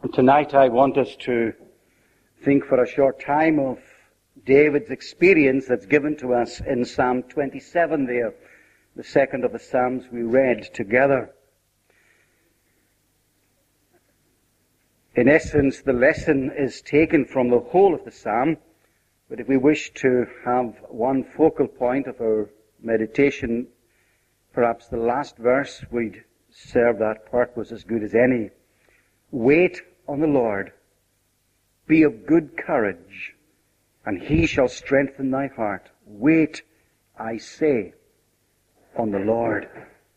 Tonight I want us to think for a short time of David's experience that's given to us in Psalm 27 there, the second of the Psalms we read together. In essence, the lesson is taken from the whole of the Psalm, but if we wish to have one focal point of our meditation, perhaps the last verse would serve that purpose as good as any. Wait on the Lord. Be of good courage, and he shall strengthen thy heart. Wait, I say, on the Lord.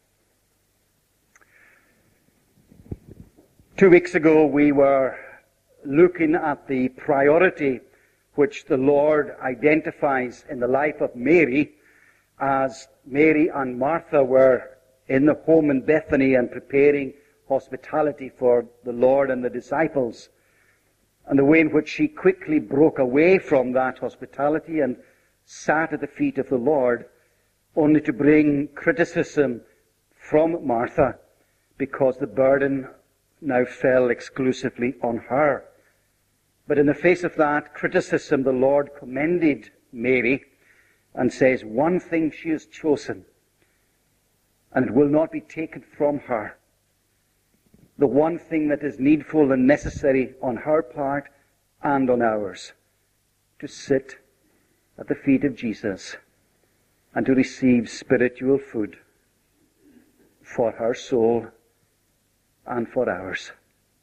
2 weeks ago we were looking at the priority which the Lord identifies in the life of Mary, as Mary and Martha were in the home in Bethany and preparing hospitality for the Lord and the disciples, and the way in which she quickly broke away from that hospitality and sat at the feet of the Lord, only to bring criticism from Martha because the burden now fell exclusively on her. But in the face of that criticism, the Lord commended Mary and says, one thing she has chosen, and it will not be taken from her. The one thing that is needful and necessary on her part and on ours, to sit at the feet of Jesus and to receive spiritual food for her soul and for ours.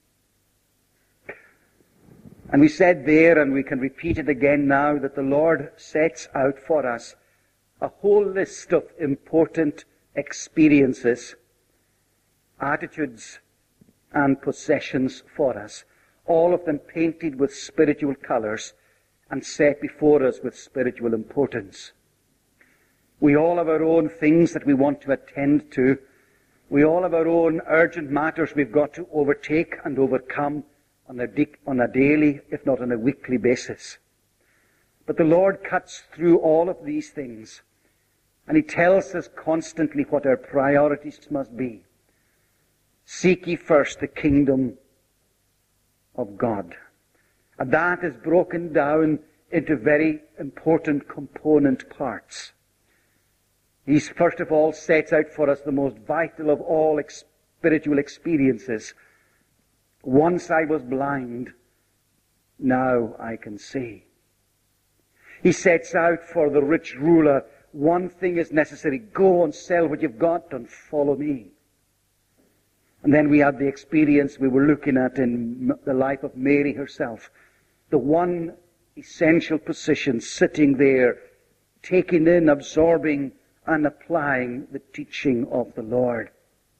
And we said there, and we can repeat it again now, that the Lord sets out for us a whole list of important experiences, attitudes, and possessions for us, all of them painted with spiritual colors and set before us with spiritual importance. We all have our own things that we want to attend to. We all have our own urgent matters we've got to overtake and overcome on a daily, if not on a weekly basis. But the Lord cuts through all of these things, and he tells us constantly what our priorities must be. Seek ye first the kingdom of God. And that is broken down into very important component parts. He first of all sets out for us the most vital of all spiritual experiences. Once I was blind, now I can see. He sets out for the rich ruler, one thing is necessary, go and sell what you've got and follow me. And then we had the experience we were looking at in the life of Mary herself. The one essential position, sitting there, taking in, absorbing, and applying the teaching of the Lord.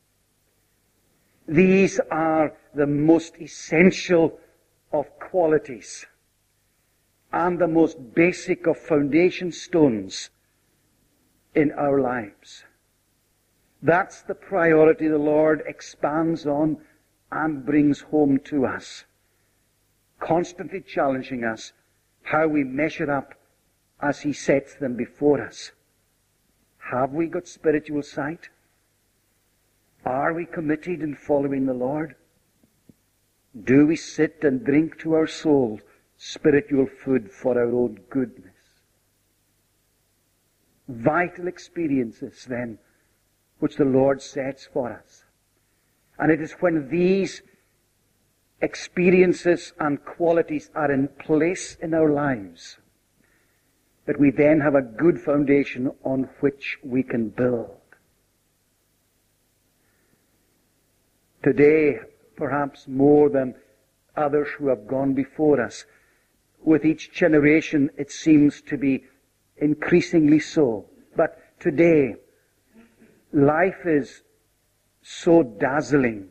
These are the most essential of qualities and the most basic of foundation stones in our lives. That's the priority the Lord expands on and brings home to us, constantly challenging us how we measure up as he sets them before us. Have we got spiritual sight? Are we committed in following the Lord? Do we sit and drink to our soul spiritual food for our own goodness? Vital experiences, then, which the Lord sets for us. And it is when these experiences and qualities are in place in our lives that we then have a good foundation on which we can build. Today, perhaps more than others who have gone before us, with each generation it seems to be increasingly so. But today, life is so dazzling.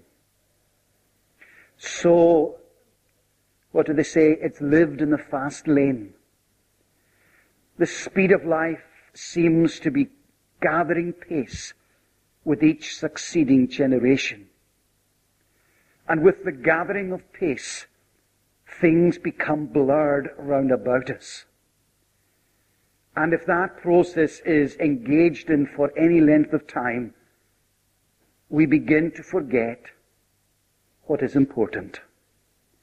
So, what do they say? It's lived in the fast lane. The speed of life seems to be gathering pace with each succeeding generation. And with the gathering of pace, things become blurred round about us. And if that process is engaged in for any length of time, we begin to forget what is important.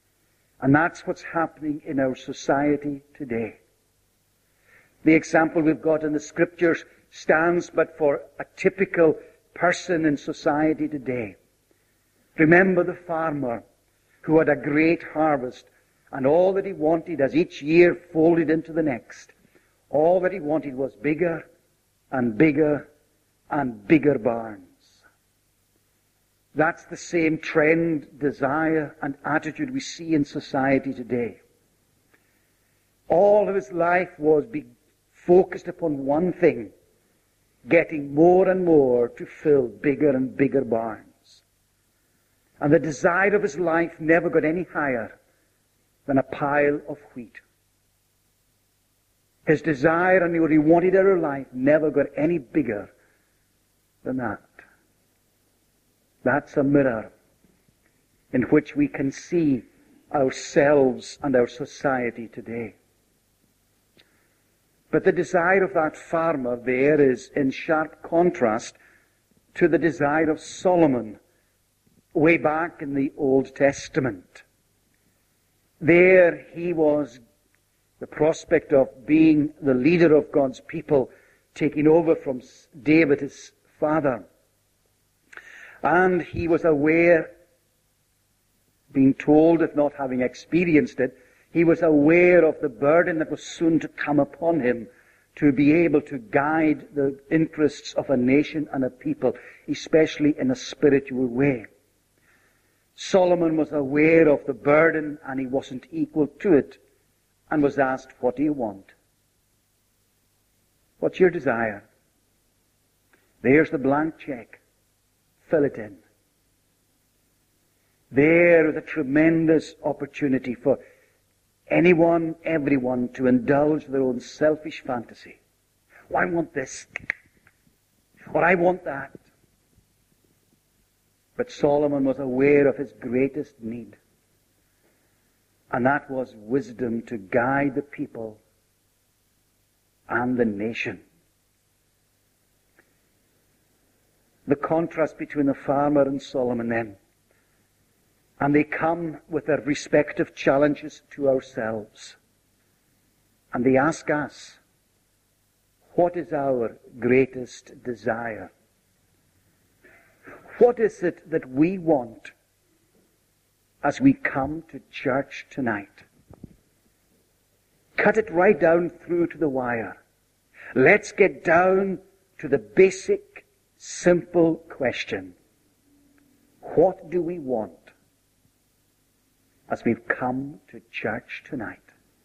And that's what's happening in our society today. The example we've got in the Scriptures stands but for a typical person in society today. Remember the farmer who had a great harvest, and all that he wanted as each year folded into the next, all that he wanted was bigger and bigger and bigger barns. That's the same trend, desire, and attitude we see in society today. All of his life was focused upon one thing, getting more and more to fill bigger and bigger barns. And the desire of his life never got any higher than a pile of wheat. His desire and what he wanted out of life never got any bigger than that. That's a mirror in which we can see ourselves and our society today. But the desire of that farmer there is in sharp contrast to the desire of Solomon way back in the Old Testament. There he was the prospect of being the leader of God's people, taking over from David, his father. And he was aware, being told, if not having experienced it, he was aware of the burden that was soon to come upon him to be able to guide the interests of a nation and a people, especially in a spiritual way. Solomon was aware of the burden, and he wasn't equal to it, and was asked, "What do you want? What's your desire?" There's the blank check. Fill it in. There is a tremendous opportunity for anyone, everyone, to indulge their own selfish fantasy. Oh, I want this. Or I want that. But Solomon was aware of his greatest need. And that was wisdom to guide the people and the nation. The contrast between the farmer and Solomon then. And they come with their respective challenges to ourselves. And they ask us, what is our greatest desire? What is it that we want as we come to church tonight? Cut it right down through to the wire. Let's get down to the basic, simple question. What do we want as we've come to church tonight?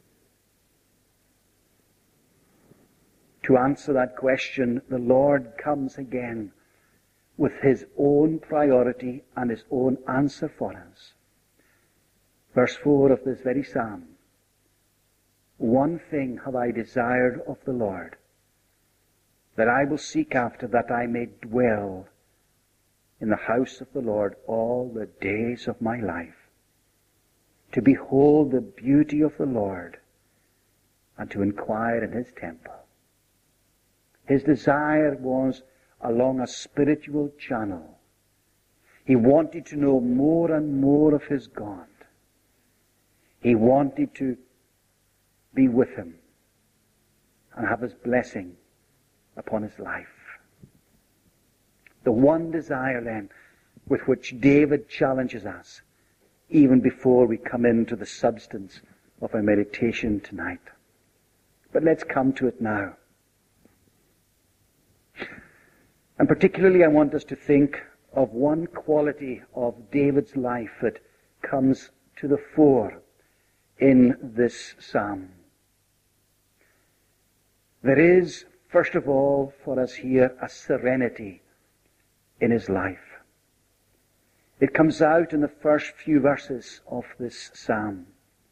To answer that question, the Lord comes again with his own priority and his own answer for us. Verse 4 of this very psalm. One thing have I desired of the Lord, that I will seek after, that I may dwell in the house of the Lord all the days of my life, to behold the beauty of the Lord, and to inquire in his temple. His desire was along a spiritual channel. He wanted to know more and more of his God. He wanted to be with him and have his blessing upon his life. The one desire then with which David challenges us, even before we come into the substance of our meditation tonight. But let's come to it now. And particularly I want us to think of one quality of David's life that comes to the fore in this psalm. There is, first of all, for us here, a serenity in his life. It comes out in the first few verses of this psalm.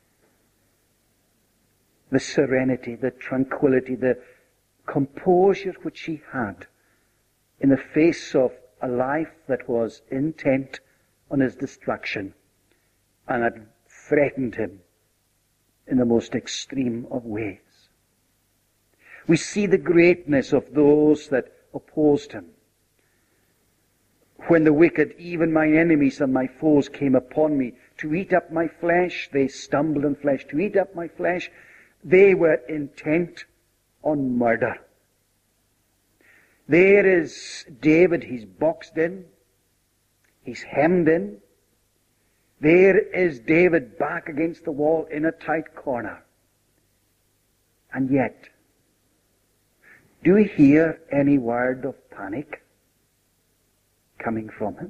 The serenity, the tranquility, the composure which he had in the face of a life that was intent on his destruction and had threatened him in the most extreme of ways. We see the greatness of those that opposed him. When the wicked, even mine enemies and my foes, came upon me to eat up my flesh. They stumbled in flesh to eat up my flesh. They were intent on murder. There is David. He's boxed in. He's hemmed in. There is David back against the wall in a tight corner. And yet, do we hear any word of panic coming from him?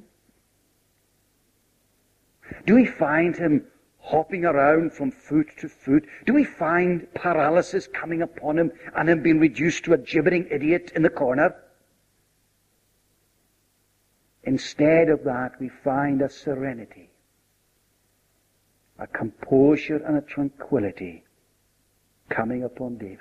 Do we find him hopping around from foot to foot? Do we find paralysis coming upon him and him being reduced to a gibbering idiot in the corner? Instead of that, we find a serenity, a composure and a tranquility coming upon David.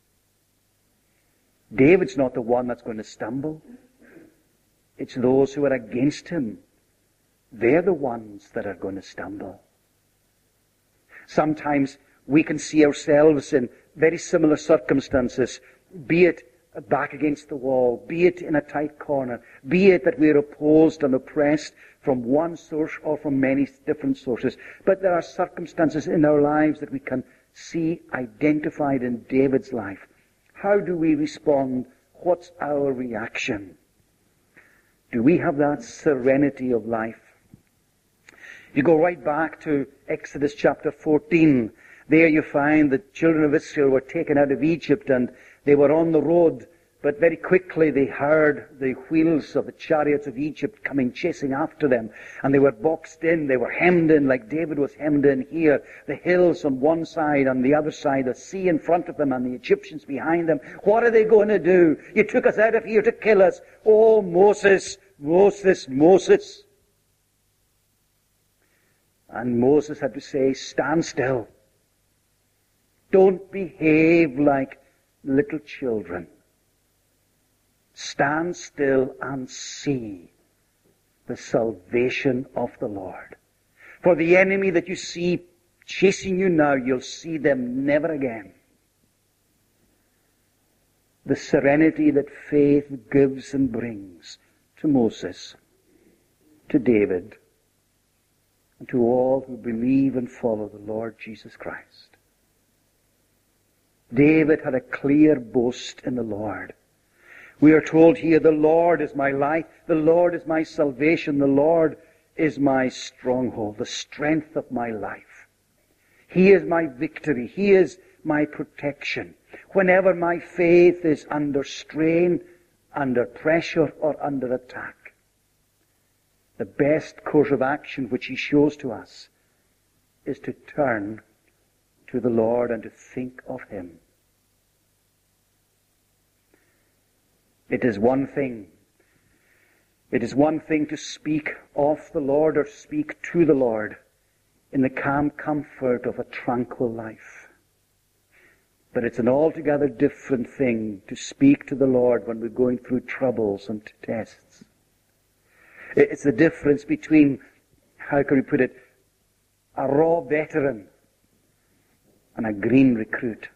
David's not the one that's going to stumble. It's those who are against him. They're the ones that are going to stumble. Sometimes we can see ourselves in very similar circumstances, be it back against the wall, be it in a tight corner, be it that we're opposed and oppressed from one source or from many different sources. But there are circumstances in our lives that we can see identified in David's life. How do we respond? What's our reaction? Do we have that serenity of life? If you go right back to Exodus chapter 14, there you find the children of Israel were taken out of Egypt and they were on the road, but very quickly they heard the wheels of the chariots of Egypt coming chasing after them, and they were boxed in, they were hemmed in like David was hemmed in here. The hills on one side, on the other side, the sea in front of them and the Egyptians behind them. What are they going to do? You took us out of here to kill us. Oh, Moses, Moses, Moses. And Moses had to say, stand still. Don't behave like little children. Stand still and see the salvation of the Lord. For the enemy that you see chasing you now, you'll see them never again. The serenity that faith gives and brings to Moses, to David, and to all who believe and follow the Lord Jesus Christ. David had a clear boast in the Lord. We are told here, the Lord is my life, the Lord is my salvation, the Lord is my stronghold, the strength of my life. He is my victory, He is my protection. Whenever my faith is under strain, under pressure, or under attack, the best course of action which He shows to us is to turn to the Lord and to think of Him. It is one thing to speak of the Lord or speak to the Lord in the calm comfort of a tranquil life. But it's an altogether different thing to speak to the Lord when we're going through troubles and tests. It's the difference between, how can we put it, a raw veteran and a green recruit.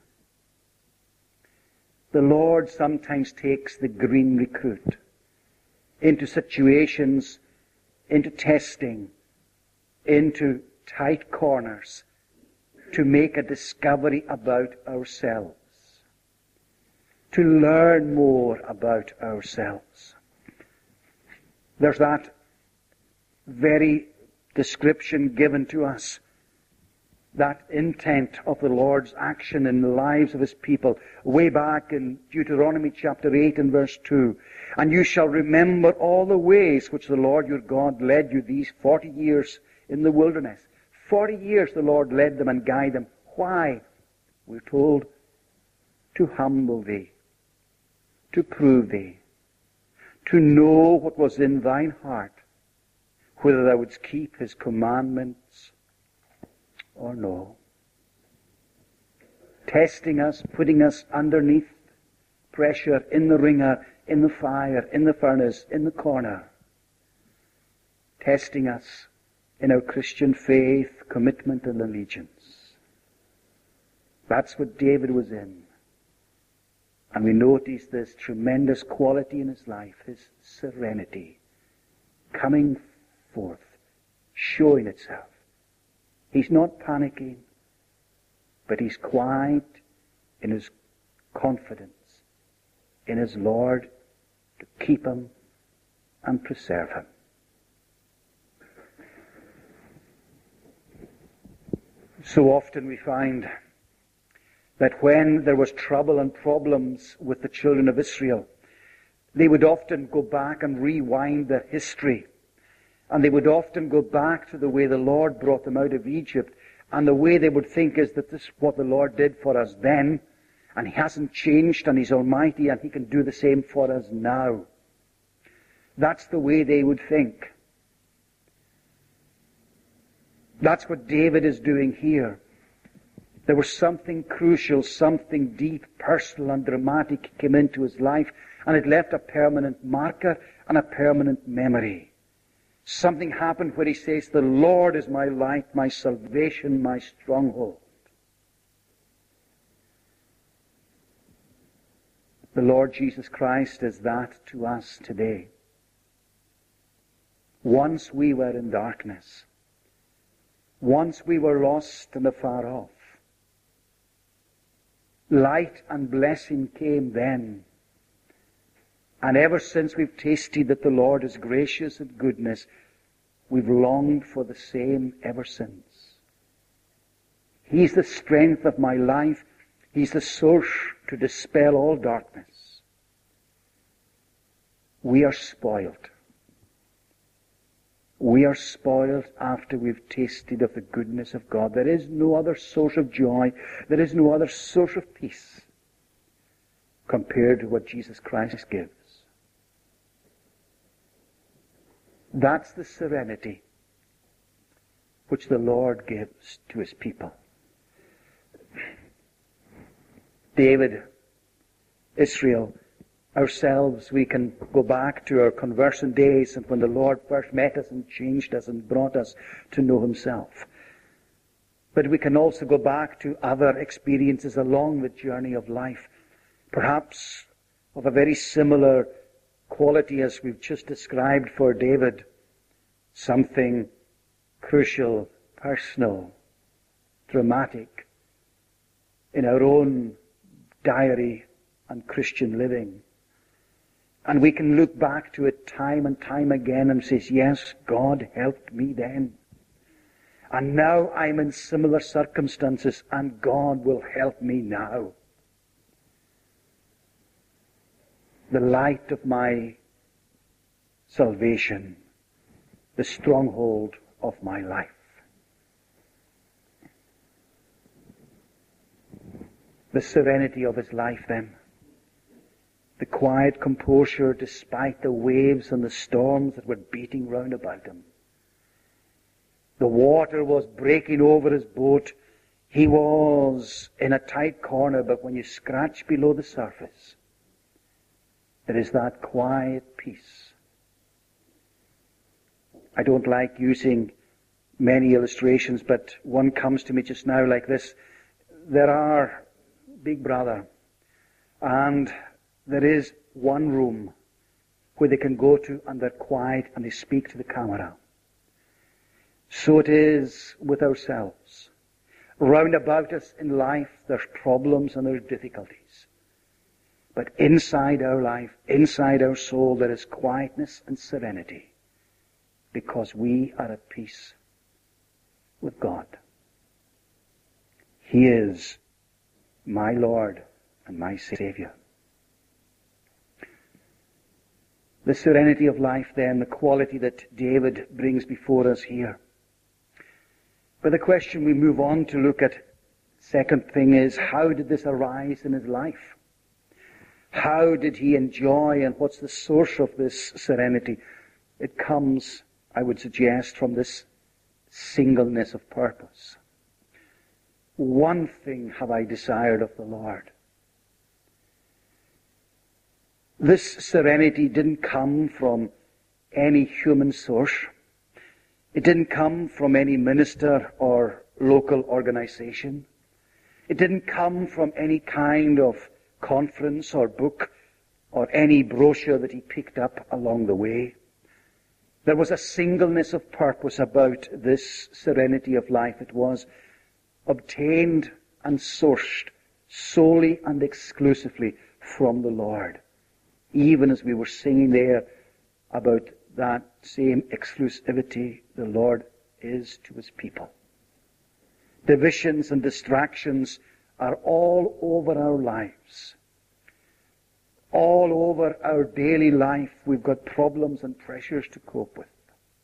The Lord sometimes takes the green recruit into situations, into testing, into tight corners, to make a discovery about ourselves, to learn more about ourselves. There's that very description given to us, that intent of the Lord's action in the lives of His people, way back in Deuteronomy chapter 8 and verse 2. And you shall remember all the ways which the Lord your God led you these 40 years in the wilderness. 40 years the Lord led them and guided them. Why? We're told, to humble thee, to prove thee, to know what was in thine heart, whether thou wouldst keep His commandments or no. Testing us, putting us underneath pressure, in the wringer, in the fire, in the furnace, in the corner. Testing us in our Christian faith, commitment and allegiance. That's what David was in. And we notice this tremendous quality in his life, his serenity, coming forth, showing itself He's not panicking, but he's quiet in his confidence in his Lord to keep him and preserve him. So often we find that when there was trouble and problems with the children of Israel, they would often go back and rewind their history. And they would often go back to the way the Lord brought them out of Egypt. And the way they would think is that this is what the Lord did for us then. And He hasn't changed, and He's almighty, and He can do the same for us now. That's the way they would think. That's what David is doing here. There was something crucial, something deep, personal and dramatic came into his life, and it left a permanent marker and a permanent memory. Something happened where he says, "The Lord is my light, my salvation, my stronghold." The Lord Jesus Christ is that to us today. Once we were in darkness. Once we were lost and afar off. Light and blessing came then. And ever since we've tasted that the Lord is gracious and goodness, we've longed for the same ever since. He's the strength of my life. He's the source to dispel all darkness. We are spoiled. We are spoiled after we've tasted of the goodness of God. There is no other source of joy. There is no other source of peace compared to what Jesus Christ gives. That's the serenity which the Lord gives to His people. David, Israel, ourselves, we can go back to our conversion days and when the Lord first met us and changed us and brought us to know Himself. But we can also go back to other experiences along the journey of life, perhaps of a very similar quality as we've just described for David. Something crucial, personal, dramatic in our own diary and Christian living. And we can look back to it time and time again and say, yes, God helped me then. And now I'm in similar circumstances and God will help me now. The light of my salvation, the stronghold of my life. The serenity of his life then. The quiet composure despite the waves and the storms that were beating round about him. The water was breaking over his boat. He was in a tight corner, but when you scratch below the surface, there is that quiet peace. I don't like using many illustrations, but one comes to me just now like this. There are Big Brother, and there is one room where they can go to and they're quiet and they speak to the camera. So it is with ourselves. Round about us in life there's problems and there's difficulties. But inside our life, inside our soul, there is quietness and serenity because we are at peace with God. He is my Lord and my Savior. The serenity of life then, the quality that David brings before us here. But the question we move on to look at, second thing is, how did this arise in his life? How did he enjoy, and what's the source of this serenity? It comes, I would suggest, from this singleness of purpose. One thing have I desired of the Lord. This serenity didn't come from any human source. It didn't come from any minister or local organization. It didn't come from any kind of conference or book or any brochure that he picked up along the way. There was a singleness of purpose about this serenity of life. It was obtained and sourced solely and exclusively from the Lord. Even as we were singing there about that same exclusivity the Lord is to his people. Divisions and distractions are all over our lives. All over our daily life, we've got problems and pressures to cope with.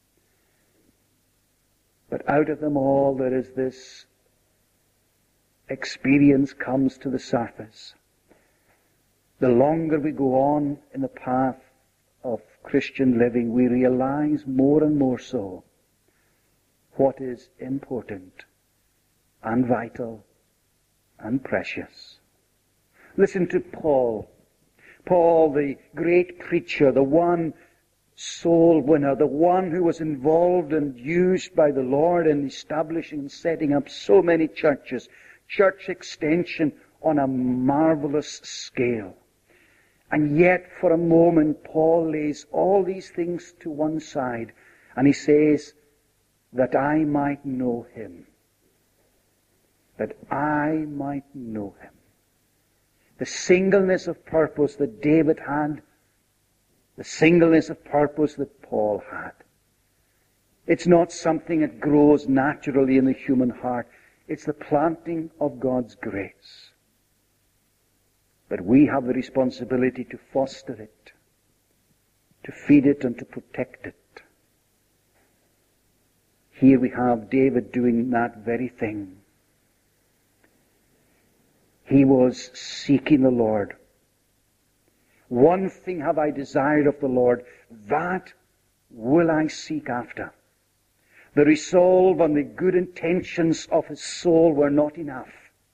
But out of them all, there is this experience comes to the surface. The longer we go on in the path of Christian living, we realize more and more so what is important and vital and precious. Listen to Paul. Paul, the great preacher, the one soul winner, the one who was involved and used by the Lord in establishing and setting up so many churches, church extension on a marvelous scale. And yet, for a moment, Paul lays all these things to one side, and he says, that I might know him. That I might know him. The singleness of purpose that David had, the singleness of purpose that Paul had. It's not something that grows naturally in the human heart. It's the planting of God's grace. But we have the responsibility to foster it, to feed it and to protect it. Here we have David doing that very thing. He was seeking the Lord. One thing have I desired of the Lord, that will I seek after. The resolve and the good intentions of his soul were not enough.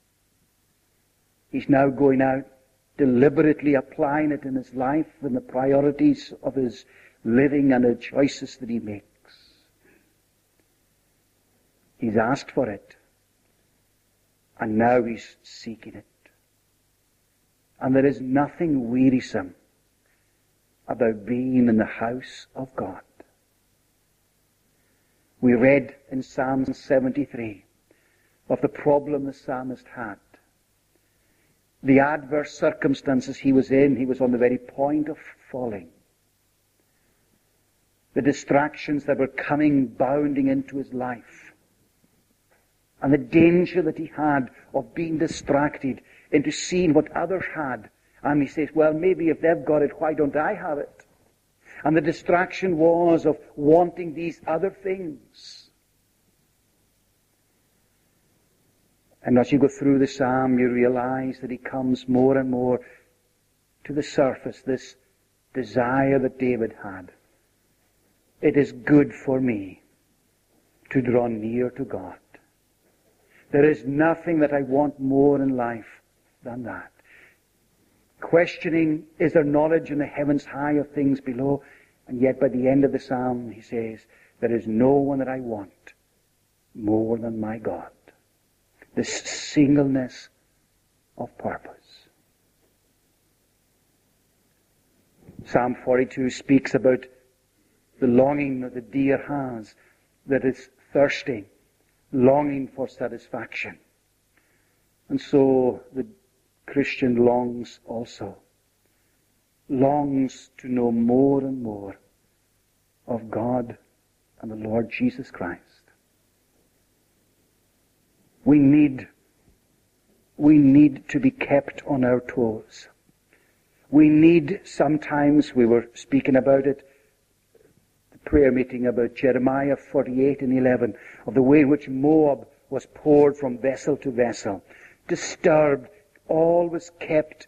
He's now going out, deliberately applying it in his life and the priorities of his living and the choices that he makes. He's asked for it. And now he's seeking it. And there is nothing wearisome about being in the house of God. We read in Psalm 73 of the problem the psalmist had. The adverse circumstances he was in, he was on the very point of falling. The distractions that were coming bounding into his life. And the danger that he had of being distracted into seeing what others had. And he says, well, maybe if they've got it, why don't I have it? And the distraction was of wanting these other things. And as you go through the psalm, you realize that he comes more and more to the surface, this desire that David had. It is good for me to draw near to God. There is nothing that I want more in life than that. Questioning, is there knowledge in the heavens high of things below? And yet by the end of the psalm he says, there is no one that I want more than my God. This singleness of purpose. Psalm 42 speaks about the longing that the deer has, that is thirsting, longing for satisfaction. And so the Christian longs also. Longs to know more and more of God and the Lord Jesus Christ. We need to be kept on our toes. We need sometimes, we were speaking about it, prayer meeting about Jeremiah 48 and 11, of the way in which Moab was poured from vessel to vessel. Disturbed, always kept.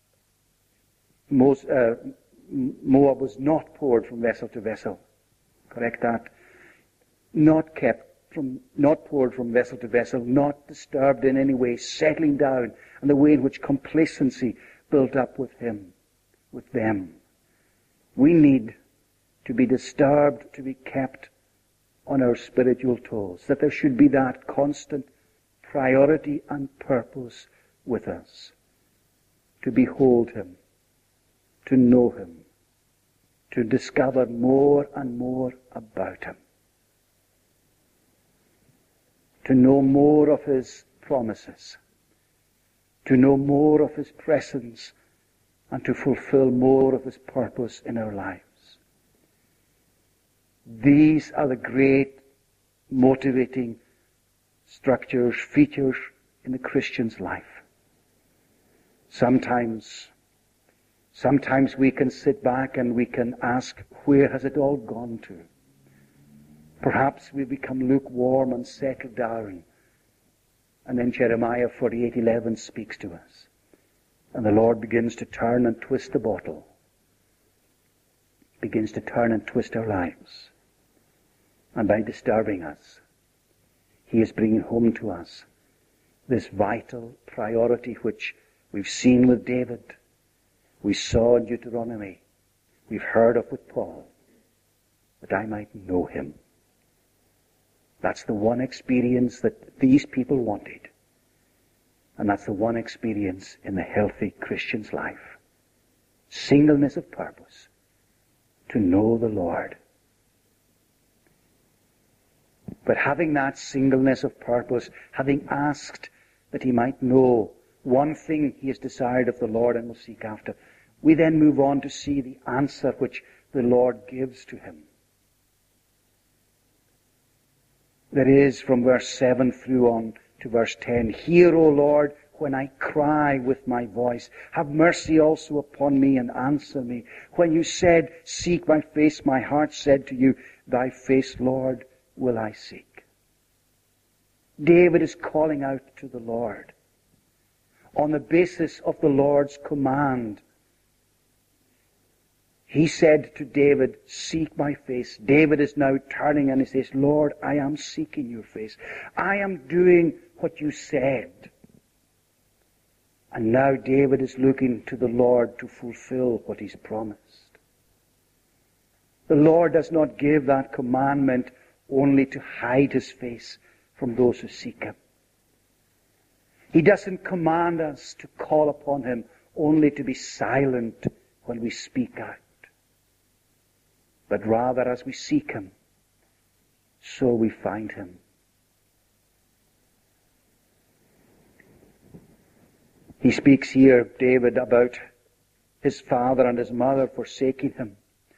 Moab was not poured from vessel to vessel. Correct that. Not poured from vessel to vessel, not disturbed in any way, settling down, and the way in which complacency built up with him, with them. We need to be disturbed, to be kept on our spiritual toes, that there should be that constant priority and purpose with us, to behold him, to know him, to discover more and more about him, to know more of his promises, to know more of his presence, and to fulfill more of his purpose in our lives. These are the great motivating structures, features in the Christian's life. Sometimes we can sit back and we can ask, where has it all gone to? Perhaps we become lukewarm and settle down. And then Jeremiah 48:11 speaks to us. And the Lord begins to turn and twist the bottle. Begins to turn and twist our lives. And by disturbing us, He is bringing home to us this vital priority which we've seen with David, we saw in Deuteronomy, we've heard of with Paul, that I might know Him. That's the one experience that these people wanted. And that's the one experience in the healthy Christian's life. Singleness of purpose, to know the Lord. But having that singleness of purpose, having asked that he might know one thing he has desired of the Lord and will seek after, we then move on to see the answer which the Lord gives to him. That is, from verse 7 through on to verse 10, Hear, O Lord, when I cry with my voice. Have mercy also upon me and answer me. When you said, Seek my face, my heart said to you, Thy face, Lord, will I seek. David is calling out to the Lord on the basis of the Lord's command. He said to David, Seek my face. David is now turning and he says, Lord, I am seeking your face. I am doing what you said. And now David is looking to the Lord to fulfill what he's promised. The Lord does not give that commandment only to hide his face from those who seek him. He doesn't command us to call upon him only to be silent when we speak out. But rather as we seek him, so we find him. He speaks here, David, about his father and his mother forsaking him.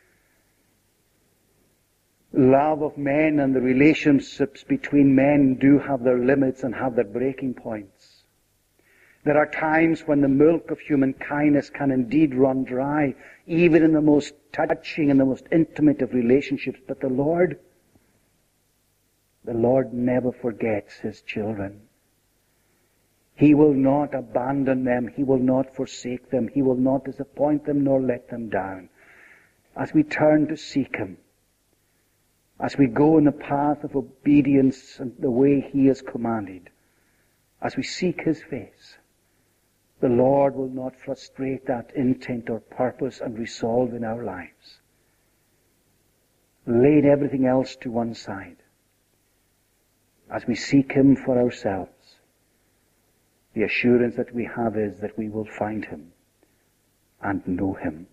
Love of men and the relationships between men do have their limits and have their breaking points. There are times when the milk of human kindness can indeed run dry, even in the most touching and the most intimate of relationships. But the Lord never forgets His children. He will not abandon them. He will not forsake them. He will not disappoint them nor let them down. As we turn to seek Him, as we go in the path of obedience and the way He has commanded, as we seek His face, the Lord will not frustrate that intent or purpose and resolve in our lives. Laying everything else to one side, as we seek Him for ourselves, the assurance that we have is that we will find Him and know Him.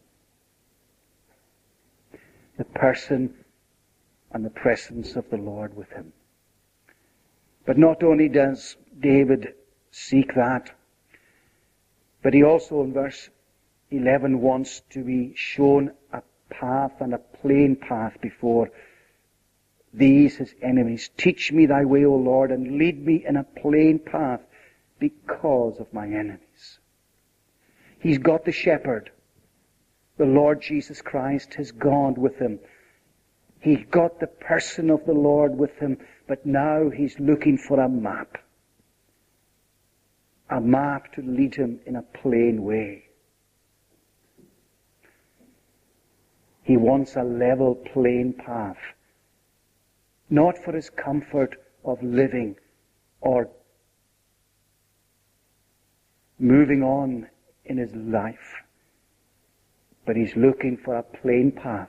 The person and the presence of the Lord with him. But not only does David seek that, but he also in verse 11 wants to be shown a path and a plain path before these his enemies. Teach me thy way, O Lord, and lead me in a plain path because of my enemies. He's got the shepherd. The Lord Jesus Christ has gone with him. He got the person of the Lord with him, but now he's looking for a map. A map to lead him in a plain way. He wants a level, plain path. Not for his comfort of living or moving on in his life, but he's looking for a plain path.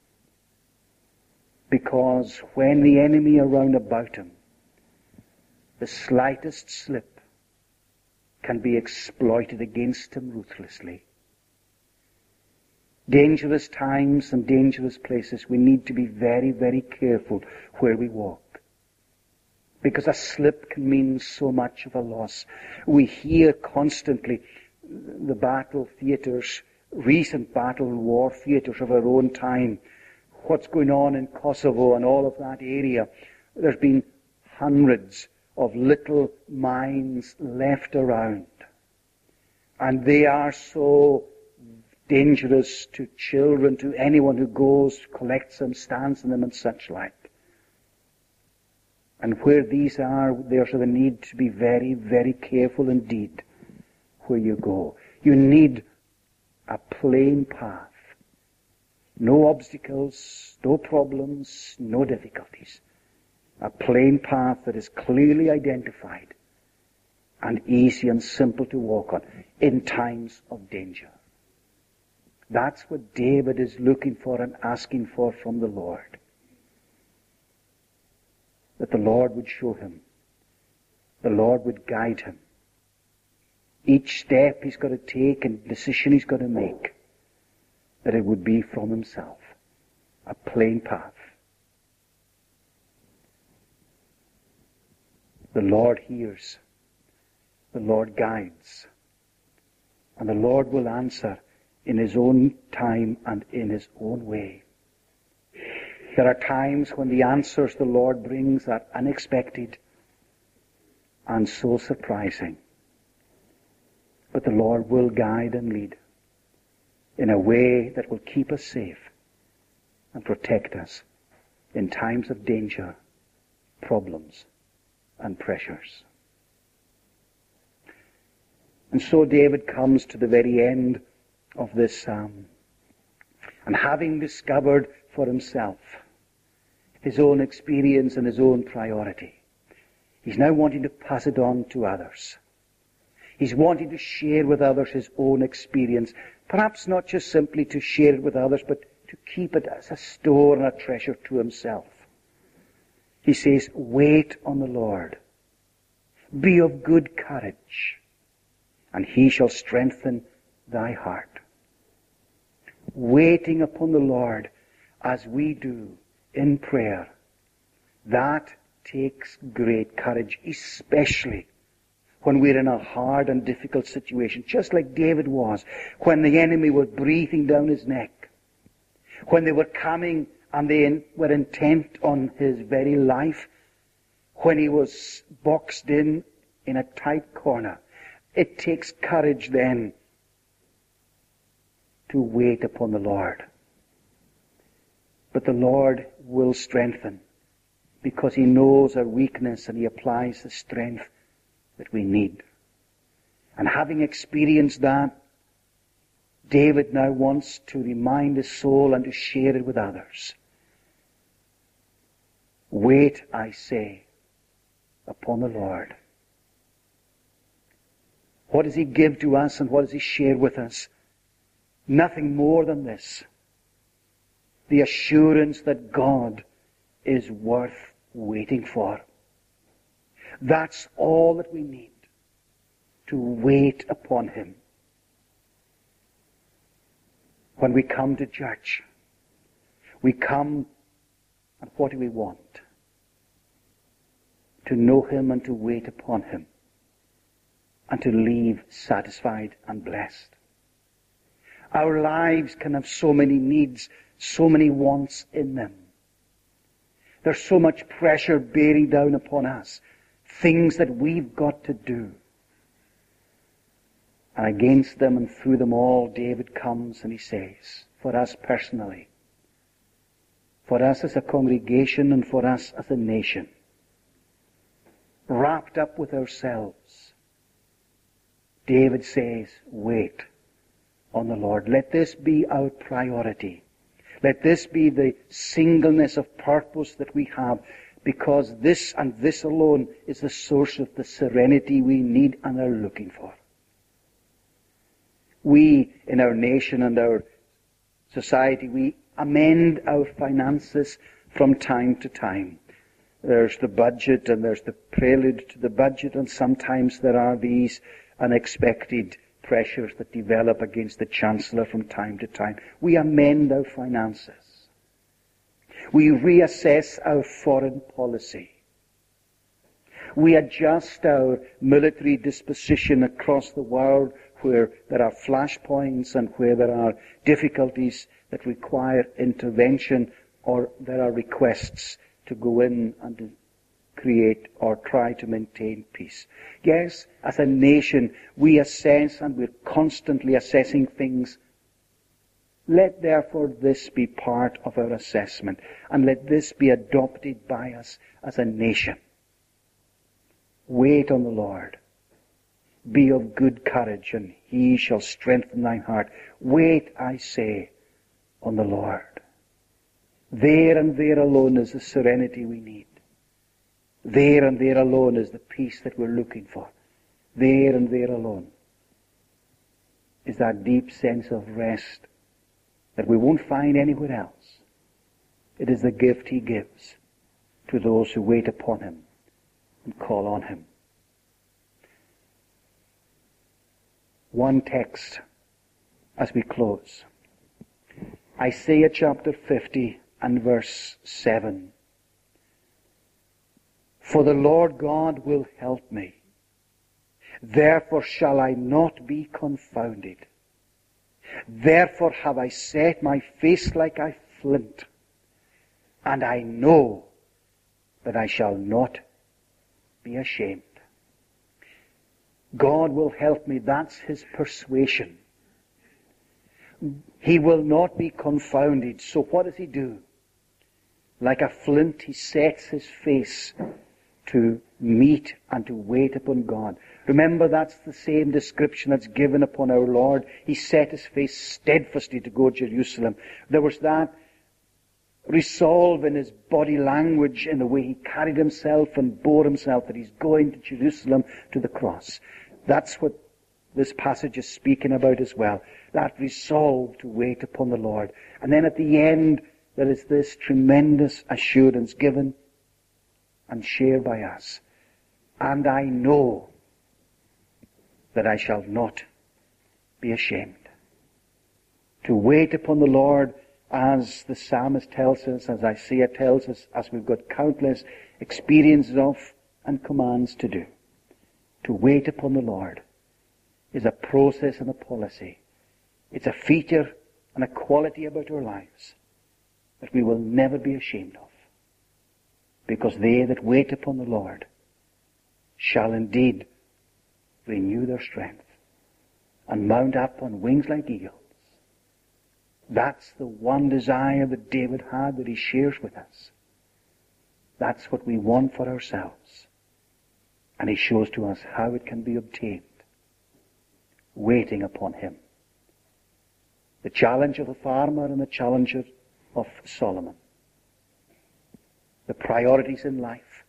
Because when the enemy around about him, the slightest slip can be exploited against him ruthlessly. dangerous times and dangerous places, we need to be very, very careful where we walk. Because a slip can mean so much of a loss. We hear constantly the battle theatres, recent battle and war theatres of our own time, what's going on in Kosovo and all of that area. There's been hundreds of little mines left around. And they are so dangerous to children, to anyone who goes, collects them, stands in them and such like. And where these are, there's the need to be very, very careful indeed where you go. You need a plain path. No obstacles, no problems, no difficulties. A plain path that is clearly identified and easy and simple to walk on in times of danger. That's what David is looking for and asking for from the Lord. That the Lord would show him. The Lord would guide him. Each step he's got to take and decision he's got to make, that it would be from himself. A plain path. The Lord hears. The Lord guides. And the Lord will answer in his own time and in his own way. There are times when the answers the Lord brings are unexpected and so surprising. But the Lord will guide and lead in a way that will keep us safe and protect us in times of danger, problems, and pressures. And so David comes to the very end of this psalm. And having discovered for himself his own experience and his own priority, he's now wanting to pass it on to others. He's wanting to share with others his own experience. Perhaps not just simply to share it with others, but to keep it as a store and a treasure to himself. He says, wait on the Lord. Be of good courage, and he shall strengthen thy heart. Waiting upon the Lord as we do in prayer, that takes great courage, especially when we're in a hard and difficult situation, just like David was, when the enemy was breathing down his neck, when they were coming and they were intent on his very life, when he was boxed in a tight corner. It takes courage then to wait upon the Lord. But the Lord will strengthen, because he knows our weakness and he applies the strength that we need. And having experienced that, David now wants to remind his soul and to share it with others. Wait, I say, upon the Lord. What does he give to us and what does he share with us? Nothing more than this. The assurance that God is worth waiting for. That's all that we need, to wait upon him. When we come to church, we come, and what do we want? To know him and to wait upon him, and to leave satisfied and blessed. Our lives can have so many needs, so many wants in them. There's so much pressure bearing down upon us, things that we've got to do. And against them and through them all, David comes and he says, for us personally, for us as a congregation and for us as a nation, wrapped up with ourselves, David says, wait on the Lord. Let this be our priority. Let this be the singleness of purpose that we have, because this and this alone is the source of the serenity we need and are looking for. We, in our nation and our society, we amend our finances from time to time. There's the budget and there's the prelude to the budget, and sometimes there are these unexpected pressures that develop against the Chancellor from time to time. We amend our finances. We reassess our foreign policy. We adjust our military disposition across the world where there are flashpoints and where there are difficulties that require intervention, or there are requests to go in and to create or try to maintain peace. Yes, as a nation, we assess, and we're constantly assessing things. Let therefore this be part of our assessment, and let this be adopted by us as a nation. Wait on the Lord. Be of good courage, and he shall strengthen thine heart. Wait, I say, on the Lord. There and there alone is the serenity we need. There and there alone is the peace that we're looking for. There and there alone is that deep sense of rest that we won't find anywhere else. It is the gift he gives to those who wait upon him and call on him. One text as we close. Isaiah chapter 50 and verse 7. For the Lord God will help me. Therefore shall I not be confounded. Therefore have I set my face like a flint, and I know that I shall not be ashamed. God will help me. That's his persuasion. He will not be confounded. So what does he do? Like a flint, he sets his face to meet and to wait upon God. Remember, that's the same description that's given upon our Lord. He set his face steadfastly to go to Jerusalem. There was that resolve in his body language, in the way he carried himself and bore himself, that he's going to Jerusalem, to the cross. That's what this passage is speaking about as well. That resolve to wait upon the Lord. And then at the end, there is this tremendous assurance given and shared by us. And I know that I shall not be ashamed. To wait upon the Lord, as the psalmist tells us, as Isaiah tells us, as we've got countless experiences of and commands to do. To wait upon the Lord is a process and a policy. It's a feature and a quality about our lives that we will never be ashamed of. Because they that wait upon the Lord shall indeed renew their strength and mount up on wings like eagles. That's the one desire that David had, that he shares with us. That's what we want for ourselves. And he shows to us how it can be obtained. Waiting upon him. The challenge of the farmer and the challenge of Solomon. The priorities in life.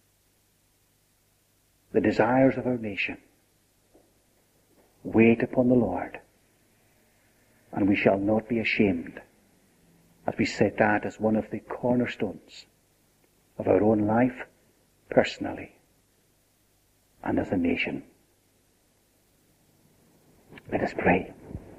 The desires of our nation. Wait upon the Lord. And we shall not be ashamed, as we set that as one of the cornerstones of our own life, personally, and as a nation. Let us pray.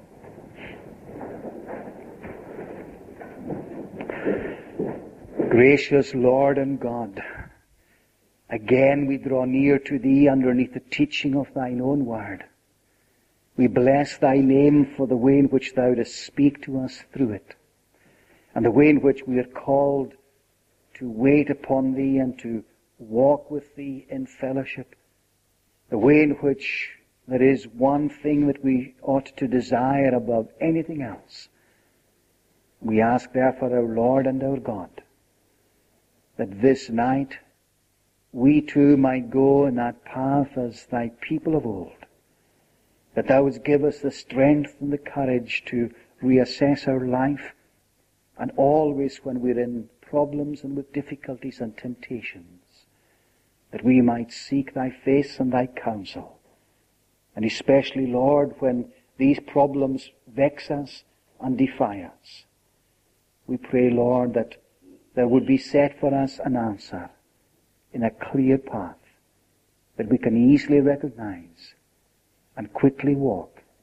Gracious Lord and God, again we draw near to Thee underneath the teaching of Thine own word. We bless Thy name for the way in which Thou dost speak to us through it, and the way in which we are called to wait upon Thee and to walk with Thee in fellowship, the way in which there is one thing that we ought to desire above anything else. We ask therefore, our Lord and our God, that this night we too might go in that path as Thy people of old, that Thou wouldst give us the strength and the courage to reassess our life, and always when we're in problems and with difficulties and temptations, that we might seek Thy face and Thy counsel. And especially, Lord, when these problems vex us and defy us, we pray, Lord, that there would be set for us an answer in a clear path that we can easily recognize and quickly walk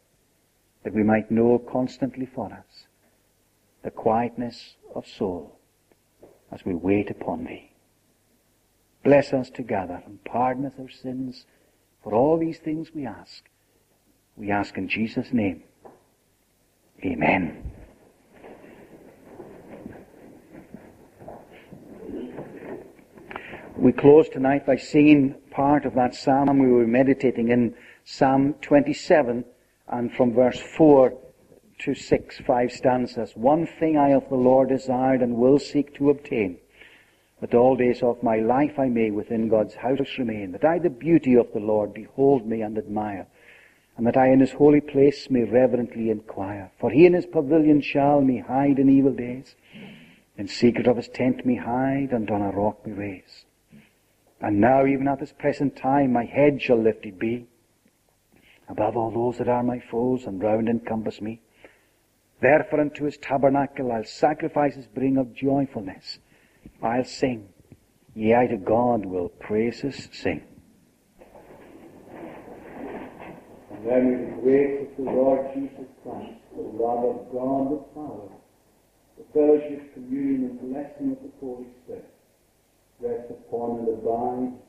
that we might know constantly for us the quietness of soul as we wait upon Thee. Bless us together and pardon us our sins. For all these things we ask. We ask in Jesus' name. Amen. We close tonight by singing part of that psalm we were meditating in, Psalm 27, and from verse 4 to 6, 5 stanzas. One thing I of the Lord desired and will seek to obtain, that all days of my life I may within God's house remain, that I the beauty of the Lord behold me and admire, and that I in His holy place may reverently inquire. For He in His pavilion shall me hide in evil days, in secret of His tent me hide, and on a rock me raise. And now, even at this present time, my head shall lifted be above all those that are my foes, and round encompass me. Therefore unto His tabernacle I'll sacrifices bring of joyfulness. I'll sing, yea, I to God will praises sing. And then with the grace of the Lord Jesus Christ, the love of God the Father, the fellowship, communion, and blessing of the Holy Spirit, rest upon and abide